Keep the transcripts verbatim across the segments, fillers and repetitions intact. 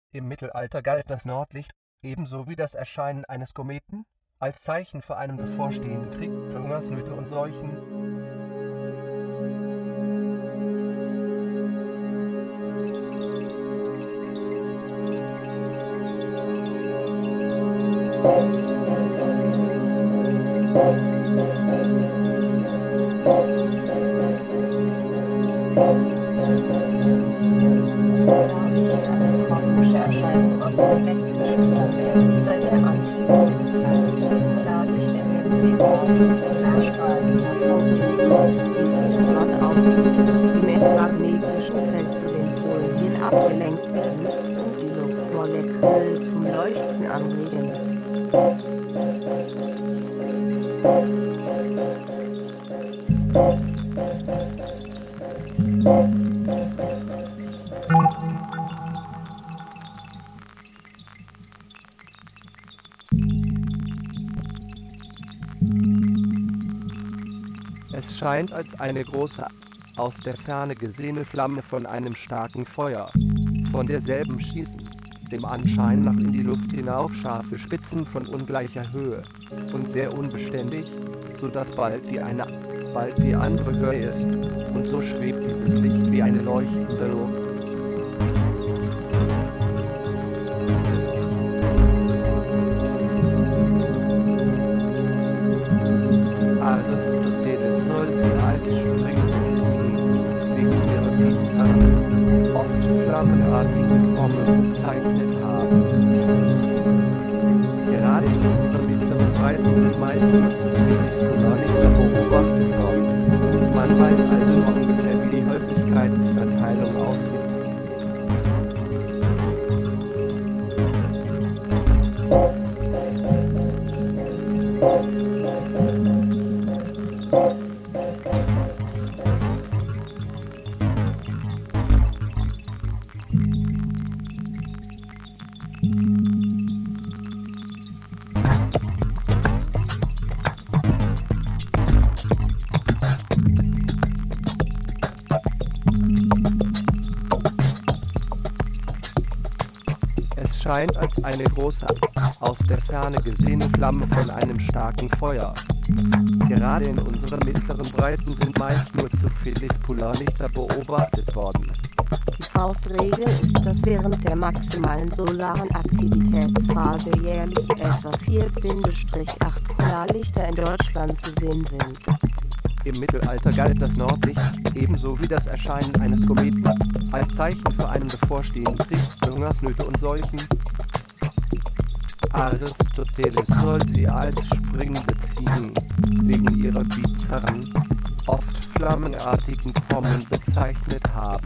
Im Mittelalter galt das Nordlicht, ebenso wie das Erscheinen eines Kometen, als Zeichen vor einem bevorstehenden Krieg, für Hungersnöte und Seuchen. Eine kosmische Erscheinung aus der galaktischen Umwelt der Antiken. Dadurch erwähnt die Klarstrahlen hervorgeht, die von ausgeht, die mit magnetischen Feld zu den Polen hin abgelenkt werden und die Luftmoleküle zum Leuchten anregen. Es scheint als eine große, aus der Ferne gesehene Flamme von einem starken Feuer. Von derselben schießen, dem Anschein nach in die Luft hinauf, scharfe Spitzen von ungleicher Höhe und sehr unbeständig, so dass bald die eine, bald die andere Höhe ist, und so schwebt dieses Licht wie eine leuchtende Luft. Aristoteles soll sie als springende Ziegen wegen ihrer bizarren, oft flammenartigen Formen bezeichnet haben. Gerade in unseren mittleren Breiten sind meist nur zu wenig Polarlichter beobachtet worden. Man weiß also noch ungefähr, wie die Häufigkeitsverteilung aussieht. Es scheint als eine große, aus der Ferne gesehene Flamme von einem starken Feuer. Gerade in unseren mittleren Breiten sind meist nur zu viele Polarlichter beobachtet worden. Die Faustregel ist, dass während der maximalen solaren Aktivitätsphase jährlich etwa vier bis acht Polarlichter in Deutschland zu sehen sind. Im Mittelalter galt das Nordlicht, ebenso wie das Erscheinen eines Kometen, als Zeichen für einen bevorstehenden Krieg, für Hungersnöte und Seuchen. Aristoteles soll sie als springende Ziegen wegen ihrer bizarren, oft flammenartigen Formen bezeichnet haben.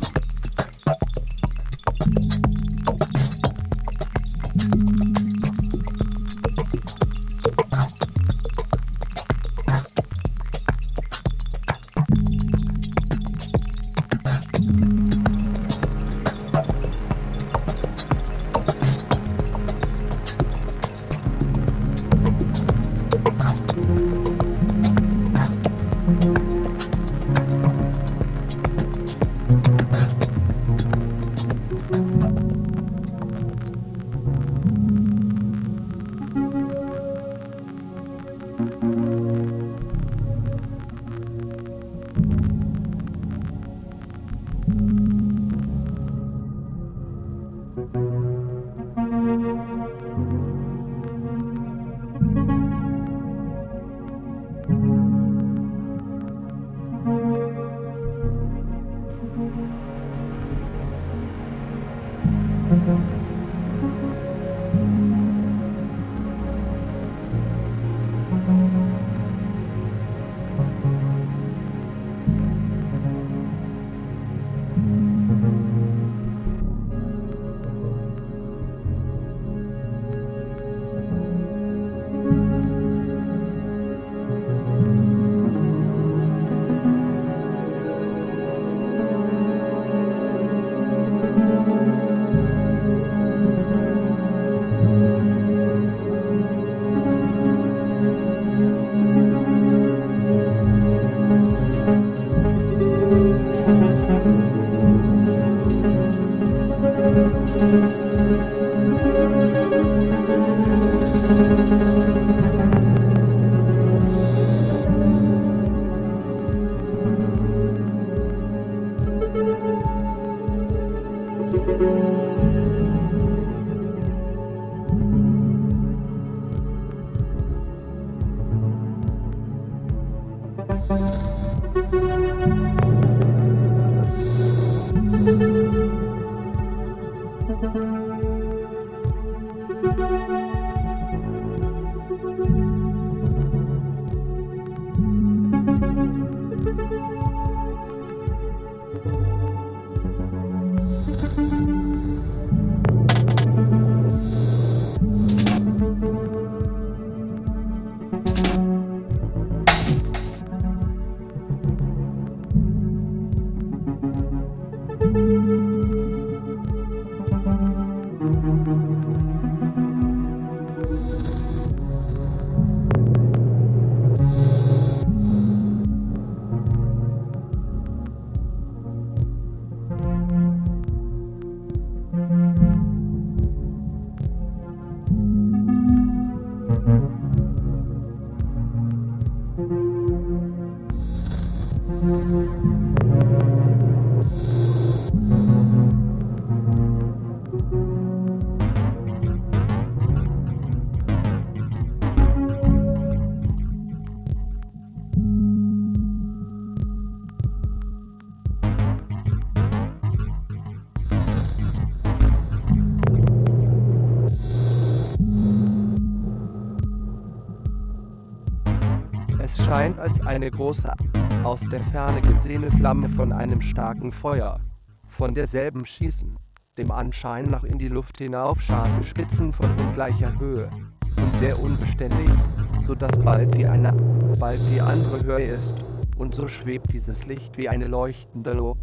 Es scheint, als eine große, aus der Ferne gesehene Flamme von einem starken Feuer. Von derselben schießen, dem Anschein nach in die Luft hinauf, scharfe Spitzen von ungleicher Höhe und sehr unbeständig, so dass bald die eine, bald die andere Höhe ist, und so schwebt dieses Licht wie eine leuchtende Lo.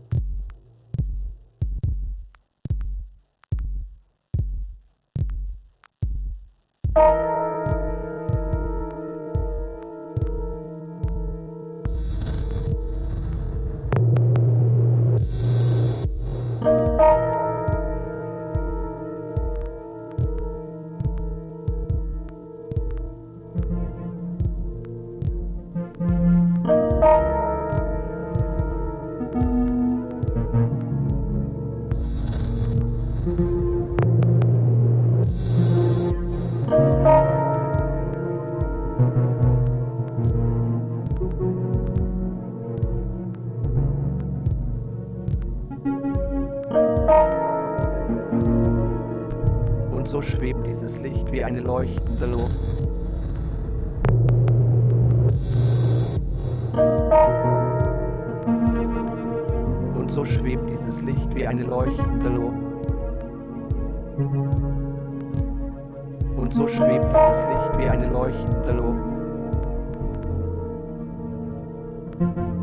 Und so schwebt dieses Licht wie eine leuchtende Lo. Und so schwebt dieses Licht wie eine leuchtende Lo. Und so schwebt dieses Licht wie eine leuchtende Lo.